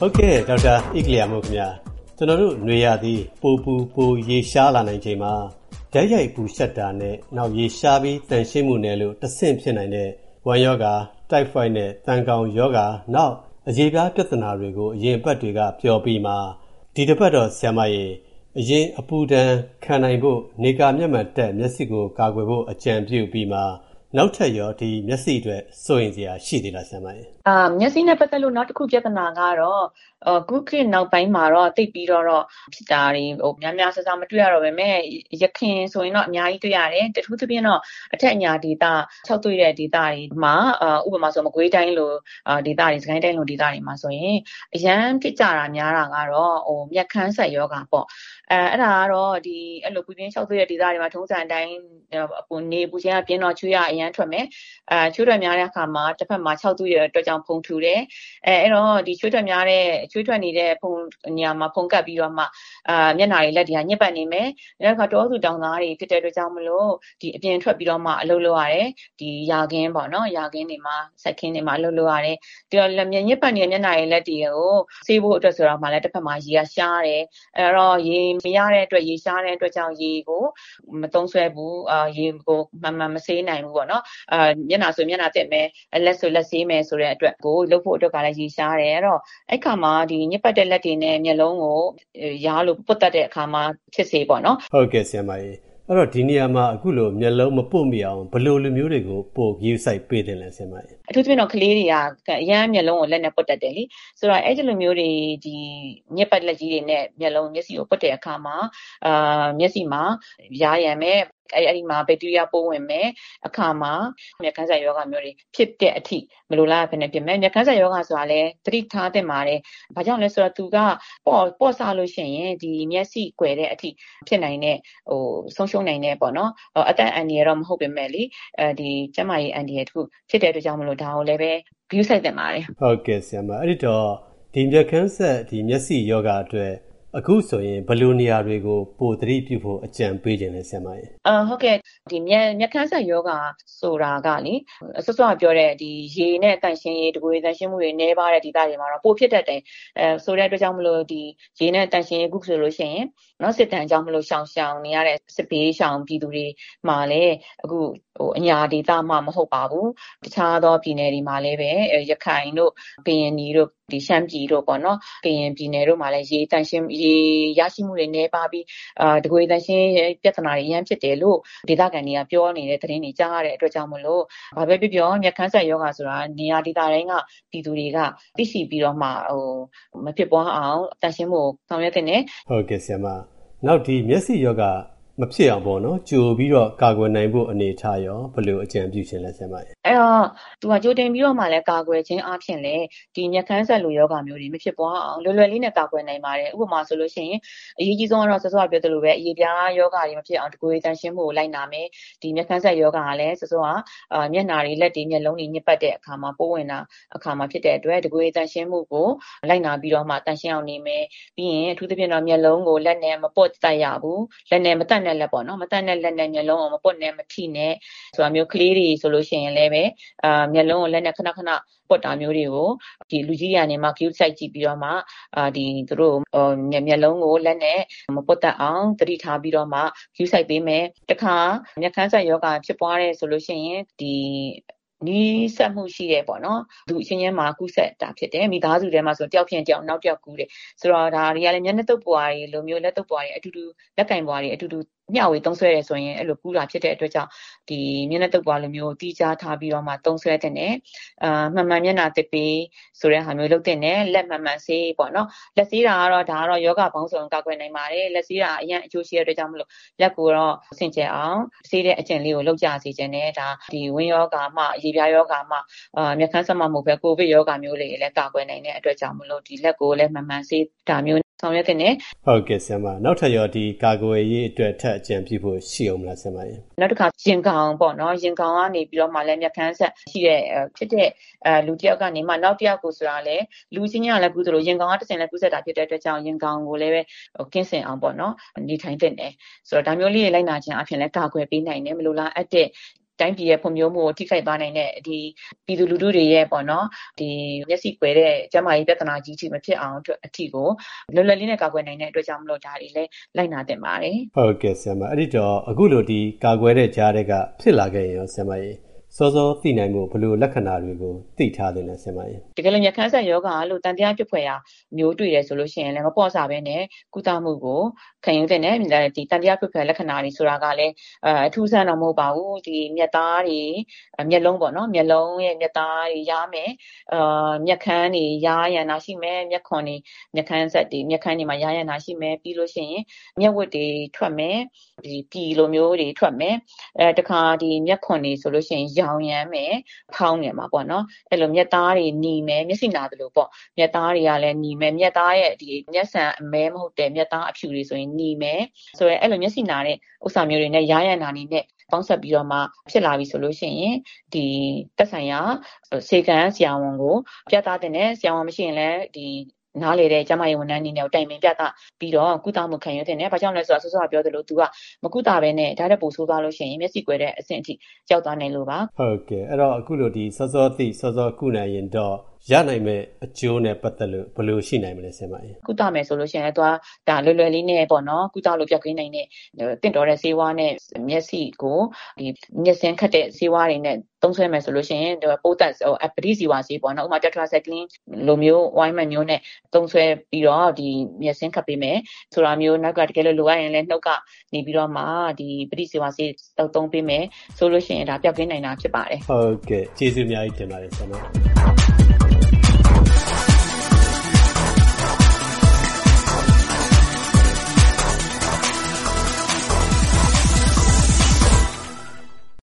ဟုတ်ကဲ့ဒေါက်တာဣကလျာမို့ခင်ဗျာကျွန်တော်တို့ຫນွေရသည်ပိုပူပိုရေရှားလာနိုင်ချိန်မှာဓာတ်ရိုက်ပူရှက်တာနဲ့နောက်ရေရှားပြီးတန်ရှင်းမှုနဲ့လို့တဆင့်ဖြစ်နိုင်တဲ့ဝမ်းယောဂါတိုက်ဖွိုက်နဲ့တန်ကောင်ယောဂါနောက်အရေပြားပြဿနာတွေကိုအရင်ပတ်တွေကပျော်ပြီးမှဒီတစ်ပတ်တော့ဆရာမရေအရင်အပူဒဏ်ခံနိုင်ဖို့နေကာမျက်မှန်တက်မျက်စိကိုကာကွယ်ဖို့အကြံပြုပြီးမှနောက်ထပ်ရောဒီမျက်စိအတွက်စိုးရင်စရာရှိသေးလားဆရာမရေမျက်စိနဲ့ပတ်သက်လို့နောက်တစ်ခုပြဿနာကတော့ခုခေတ်နောက်ပိုင်းမှာတော့တိတ်ပြီးတော့ဖြစ်တာတွေများများဆဆမတွေ့ရတော့ပဲမဲ့ရခင်ဆိုရင်တော့အများကြီးတွေ့ရတယ်တထူးသဖြင့်တော့အထက်အညာဒေသ၆တွေ့တဲ့ဒေသတွေမှာဥပမာဆိုမကွေးတိုင်းလိုဒေသတွေစကိုင်းတိုင်းလိုဒေသတွေမှာဆိုရင်အရန်ဖြစ်ကြတာများတာကတော့မျက်ခမ်းဆက်ယောဂါပေါ့အဲ့ဒါကတော့အဲ့လိုပူပြင်း၆တွေ့တဲ့ဒေသတွေမှာထုံးစံအတိုင်းနေပူခြင်းအပြင်းတော့ချွေးရအရန်ထွက်မယ်ချွေးထွက်များတဲ့အခါမှာတစ်ဖက်မှာ6တွေ့တဲ့အတွက်ကြောင့်ဖုံထူတယ်အဲ့တော့ဒီချွေးထွက်များတဲ့ချွေးထွက်နေတဲ့ဖုံနေရာမှာဖုံကပ်ပြီးတော့မှမျက်နှာတွေလက်တွေကညစ်ပတ်နေမယ်နောက်တစ်ခါတောသူတောင်သားတွေဖြစ်တဲ့အတွက်ကြောင့်မလို့ဒီအပြင်ထွက်ပြီးတော့မှအလုပ်လုပ်ရတယ်ဒီယာခင်းပေါ့နော်ယာခင်းတွေမှာစိုက်ခင်းတွေမှာအလုပ်လုပ်ရတယ်ဒီတော့လက်ညစ်ပတ်နေတဲ့မျက်နှာတွေလက်တွေကိုဆေးဖို့အတွက်ဆိုတော့မှလည်းတစ်ဖက်မှာရေကရှားတယ်အဲ့တော့ရေမရတဲ့အတွက်ရေရှားတဲ့အတွက်ကြောင့်ရေကိုမသုံးဆွဲဘူးရေကိုမှန်မဆေးနိုင်ဘူးပေါ့နော်မျက်နှာဆိုမျက်နှာတက်မယ်လက်ဆိုလက်ဆေးမယ်ဆိုတဲ့အတွက်ကိုလုပ်ဖို့အတွက်ကလည်းရေရှားတယ်အဲ့တော့အဲ့ခါမှာဒီညစ်ပတ်တဲ့လက်တွေနဲ့မျက်လုံးကိုရားလို့ပုတ်တတ်တဲ့အခါမှာဖြစ်စေပေါ့နော်ဟုတ်ကဲ့ဆရာမကြီးအဲ့တော့ဒီနေရာမှာအခုလိုမျက်လုံးမပုတ်မိအောင်ဘယ်လိုလူမျိုးတွေကိုပို့ယူဆိုင်ပေးတယ်လဲဆရာမကြီးအထူးသဖြင့်တော့ကလေးတွေကအရန်မျက်လုံးကိုလက်နဲ့ပုတ်တတ်တယ်လေဆိုတော့အဲ့ဒီလိုမျိုးတွေဒီညစ်ပတ်လက်ကြီးတွေနဲ့မျက်လုံးမျက်စိကိုပုတ်တဲ့အခါမှာမျက်စိမှာရားရံမဲ့အဲ့ဒီမှာဘက်တီးရီးယားပိုးဝင်မယ်အခါမှာမျက်ခမ်းဆက်ယောဂမျိုးတွေဖြစ်တဲ့အထိမလိုလားဖြစ်နေဖြစ်မယ်မျက်ခမ်းဆက်ယောဂဆိုတာလည်းသတိထားသင့်ပါတယ်။ဘာကြောင့်လဲဆိုတော့သူကပေါ့ဆလို့ရှိရင်ဒီမျက်စိကွယ်တဲ့အထိဖြစ်နိုင်တဲ့ဆုံးရှုံးနိုင်တဲ့ပေါ့နော်အသက်အန္တရာယ်တော့မဟုတ်ပေမဲ့လေဒီကျန်းမာရေးအန္တရာယ်တခုဖြစ်တဲ့အတွက်ကြောင့်မလို့ဒါကိုလည်းပဲဂရုစိုက်သင့်ပါတယ်။ဟုတ်ကဲ့ဆရာမအဲ့ဒီတော့ဒီမျက်ခမ်းဆက်ဒီမျက်စိယောဂအတွက်အခုဆိုရင်ဘယ်လိုနေရာတွေကိုပိုသတိပြုဖို့အကြံပေးခြင်းလဲဆရာမကြီးဟုတ်ကဲ့ဒီမျက်ခမ်းဆက်ယောဂဆိုတာကလေစောစောကပြောတဲ့ဒီရေနဲ့တန့်ရှင်းရေးတကွေတန့်ရှင်းမှုတွေနည်းပါးတဲ့ဒေသတွေမှာတော့ပိုဖြစ်တတ်တယ်ဆိုတဲ့အတွက်ကြောင့်မလို့ဒီရေနဲ့တန့်ရှင်းရေးခုဆိုလို့ရှိရင်နော်စစ်တမ်းကြောင့်မလို့ရှောင်နေရတဲ့စစ်ဘေးရှောင်ပြည်သူတွေမှာလည်းအခုအညာဒေသမှမဟုတ်ပါဘူးတခြားသောပြည်နယ်တွေမှာလည်းပဲရခိုင်တို့ကရင်ပြည်တို့ဒီရှမ်းပြည်တို့ပေါ့နော်ကရင်ပြည်နယ်တို့မှာလည်းရေတန့်ရှင်းရေရရှိမှုတွေနည်းပါပြီးတကွေတန့်ရှင်းပြဿနာတွေအများဖြစ်တယ်လို့ဒေသခံတွေကပြောနေတဲ့သတင်းတွေကြားရတဲ့အတွက်ကြောင့်မလို့ဘာပဲပြောမျက်ခမ်းဆက်ယောဂဆိုတာနေရာဒေသတိုင်းကပြည်သူတွေကသိရှိပြီးတော့မှမဖြစ်ပွားအောင်တန့်ရှင်းမှုဆောင်ရွက်တဲ့ဟုတ်ကဲ့ဆရာမနောက်ဒီမျက်စိယောဂမဖြစ်အောင်ပေါ့နော်ကြိုပြီးတော့ကာကွယ်နိုင်ဖို့အနေထားရောဘယ်လိုအကြံပြုခြင်းလဲဆရာမအဲ့တော့သူကကြိုတင်ပြီးတော့မှလည်းကာကွယ်ခြင်းအပြင်လည်းဒီမျက်ခမ်းဆက်လိုယောဂမျိုးတွေမဖြစ်ပွားအောင်လွယ်လွယ်လေးနဲ့ကာကွယ်နိုင်ပါတယ်ဥပမာဆိုလို့ရှိရင်အရေးကြီးဆုံးကတော့စောစောပြောသလိုပဲအရေးပြားယောဂတွေမဖြစ်အောင်တကွေတန့်ရှင်းမှုကိုလိုက်နာမယ်ဒီမျက်ခမ်းဆက်ယောဂကလည်းစောစောကမျက်နှာတွေလက်တွေမျက်လုံးတွေညစ်ပတ်တဲ့အခါမှာပိုးဝင်တာအခါမှာဖြစ်တဲ့အတွက်တကွေတန့်ရှင်းမှုကိုလိုက်နာပြီးတော့မှတန့်ရှင်းအောင်နေမယ်ပြီးရင်အထူးသဖြင့်တော့မျက်လုံးကိုလက်နဲ့မပုတ်တက်ရဘူးလက်နဲ့မတက်နဲ့လက်ပေါ့နော်မတက်နဲ့လက်နဲ့မျက်လုံးကိုမပုတ်နဲ့မထိနဲ့ဆိုတာမျိုးကလေးတွေဆိုလို့ရှိရင်လည်းပဲမျက်လုံးကိုလက်နဲ့ခဏပုတ်တာမျိုးတွေကိုဒီလူကြီးကနေမှ cue စိုက်ကြည့်ပြီးတော့မှဒီသူတို့မျက်လုံးကိုလက်နဲ့မပုတ်တတ်အောင်သတိထားပြီးတော့မှ cue စိုက်ပေးမယ်တခါမျက်ခမ်းဆက်ယောဂဖြစ်ပွားတဲ့ဆိုလို့ရှိရင်ဒီနီးစပ်မှုရှိတယ်ပေါ့နော်သူအချင်းချင်းမှာကူးဆက်တာဖြစ်တယ်မိသားစုထဲမှာဆိုတယောက်ဖြစ်တယောက်နောက်တယောက်ကူးတယ်ဆိုတော့ဒါတွေကလည်းမျက်နှာတုပ်ပွားတွေလိုမျိုးလက်တုပ်ပွားတွေအတူတူလက်ကင်ပွားတွေအတူတူမျှဝေသုံးဆွဲရဲဆိုရင်အဲ့လိုကူးတာဖြစ်တဲ့အတွက်ကြောင့်ဒီမျက်နှာတုပ်ပွားလိုမျိုးတီးခြားထားပြီးတော့မှသုံးဆွဲတဲ့နဲ့မှန်မှန်မျက်နှာတစ်ပေးဆိုတဲ့ဟာမျိုးလုပ်တဲ့နဲ့လက်မှန်ဆေးပေါ့နော်လက်ဆေးတာကတော့ဒါကတော့ယောဂပေါင်းစုံကာကွယ်နိုင်ပါတယ်လက်ဆေးတာအရင်အကျိုးရှိတဲ့အတွက်ကြောင့်မလို့လက်ကိုတော့ဆင်ကျဲအောင်ဆေးတဲ့အကျင့်လေးကိုလုပ်ကြစေခြင်းနဲ့ဒါဒီဝင်းယောဂမှရေပြားယောဂမှမျက်ခမ်းဆက်မှမဟုတ်ပဲကိုဗစ်ယောဂမျိုးလေးလည်းကာကွယ်နိုင်တဲ့အတွက်ကြောင့်မလို့ဒီလက်ကိုလည်းမှန်မှန်ဆေးဒါမျိုးဆောင်ရွက်တဲ့နဲ့ဟုတ်ကဲ့ဆရာမနောက်ထပ်ရောဒီကာကွယ်ရေးအတွက်ထပ်အကြံပြုဖို့ရှိအောင်မလားဆရာမရေနောက်တစ်ခါရင်ကောင်ပေါ့နော်ရင်ကောင်ကနေပြီးတော့မှလည်းမျက်ခမ်းဆက်ရှိတဲ့ဖြစ်တဲ့လူတစ်ယောက်ကနေမှနောက်တစ်ယောက်ကိုဆိုတာလေလူချင်းချင်းကလည်းကူးသလိုရင်ကောင်ကတစ်စင်လည်းကူးဆက်တာဖြစ်တဲ့အတွက်ကြောင့်ရင်ကောင်ကိုလည်းပဲကင်းစင်အောင်ပေါ့နော်နေထိုင်တဲ့နဲ့ဆိုတော့ဒါမျိုးလေးလိုက်နာခြင်းအပြင်လည်းကာကွယ်ပေးနိုင်တယ်မလို့လားအပ်တဲ့တတိုင်းပြည်ရဲ့ဖွံ့ဖြိုးမှုကိုထိခိုက်သွားနိုင်တဲ့ဒီပြည်သူလူထုတွေရဲ့ပေါ့နော်ဒီမျက်စိကွယ်တဲ့ကျန်းမာရေးပြဿနာကြီးထိမဖြစ်အောင်အထီကိုလွယ်လွယ်လေးနဲ့ကာကွယ်နိုင်တဲ့အတွက်ကြောင့်မလို့ဒါတွေလည်းလိုက်နာတင်ပါတယ်ဟုတ်ကဲ့ဆရာမအဲ့ဒီတော့အခုလိုဒီကာကွယ်တဲ့ကြားတွေကဖြစ်လာခဲ့ရင်ရောဆရာမကြီးစောစောသိနိုင်မှုဘယ်လိုလက္ခဏာတွေကိုသိထားသင့်လဲဆရာမကြီးတကယ်လို့မျက်ခမ်းဆက်ယောဂါလို့တန်တရားဖြစ်ဖွယ်ရာမျိုးတွေ့တယ်ဆိုလို့ရှိရင်လည်းမပေါ့စားဘဲနဲ့ကုသမှုကိုခံယူတဲ့နဲ့ဒီတန်တရားဖြစ်ဖွယ်လက္ခဏာတွေဆိုတာကလည်းအထူးဆန်းတော့မဟုတ်ပါဘူးဒီမျက်သားတွေမျက်လုံးပေါ့နော်မျက်လုံးရဲ့မျက်သားတွေရားမယ်မျက်ခမ်းတွေရားရန်တာရှိမယ်မျက်ခွန်တွေမျက်ခမ်းဆက်တွေမျက်ခမ်းတွေမှာရားရန်တာရှိမယ်ပြီးလို့ရှိရင်မျက်ဝတ်တွေထွက်မယ်ဒီပြည်လိုမျိုးတွေထွက်မယ်တခါဒီမျက်ခွန်တွေဆိုလို့ရှိရင်ရောင်ရမ်းမယ်ဖောင်းနေမှာပေါ့နော်အဲ့လိုမျက်သားတွေหนีမယ်မျက်စိနာတယ်လို့ပေါ့မျက်သားတွေကလည်းหนีမယ်မျက်သားရဲ့ဒီမျက်စံအမဲမဟုတ်တဲ့မျက်သားအဖြူတွေဆိုရင်หนีမယ်ဆိုရဲအဲ့လိုမျက်စိနာတဲ့ဥစ္စာမျိုးတွေနဲ့ရားရန်တာနေနဲ့ပေါင်းဆက်ပြီးတော့မှဖြစ်လာပြီဆိုလို့ရှိရင်ဒီသက်ဆိုင်ရာစေကံဆရာဝန်ကိုပြသတဲ့ဆရာဝန်မရှိရင်လည်းဒီနားလေတဲ့ကျမရေးဝန်ထမ်းအနေနဲ့တိုင်ပင်ပြသပြီးတော့ကုသမှုခံယူတဲ့နဲ့ဘာကြောင့်လဲဆိုတော့ဆောစောကပြောသလို तू ကမကုသဘဲနဲ့ဒါတက်ပို့ဆိုးသွားလို့ရှိရင်မျက်စိကွယ်တဲ့အဆင့်အထိရောက်သွားနိုင်လို့ပါဟုတ်ကဲ့အဲ့တော့အခုလိုဒီဆောစောသိဆောစောကုနိုင်ရင်တော့ရနိုင်မဲ့အကျိုးနဲ့ပတ်သက်လို့ဘယ်လိုရှိနိုင်မလဲဆရာမကြီးကုသမယ်ဆိုလို့ရှိရင်လည်းသွားဒါလွယ်လွယ်လေးနဲ့ပေါ့နော်ကုသလို့ပြတ်ကင်းနိုင်တဲ့တင့်တော်တဲ့ဆေးဝါးနဲ့မျက်စိကိုဒီမျက်စင်းခတ်တဲ့ဆေးဝါးတွေနဲ့သုံးဆွဲမယ်ဆိုလို့ရှိရင်ပိုးသက်ပဋိဇီဝဆေးပေါ့နော်ဥပမာ tetracycline လိုမျိုး ointment မျိုးနဲ့သုံးဆွဲပြီးတော့ဒီမျက်စင်းခတ်ပေးမယ်ဆိုတာမျိုးနောက်ကတကယ်လို့လိုအပ်ရင်လည်းနှုတ်ကနေပြီးတော့မှဒီပဋိဇီဝဆေးသုံးပေးမယ်ဆိုလို့ရှိရင်ဒါပြတ်ကင်းနိုင်တာဖြစ်ပါတယ်ဟုတ်ကဲ့ကျေးဇူးအများကြီးတင်ပါတယ်ဆရာမ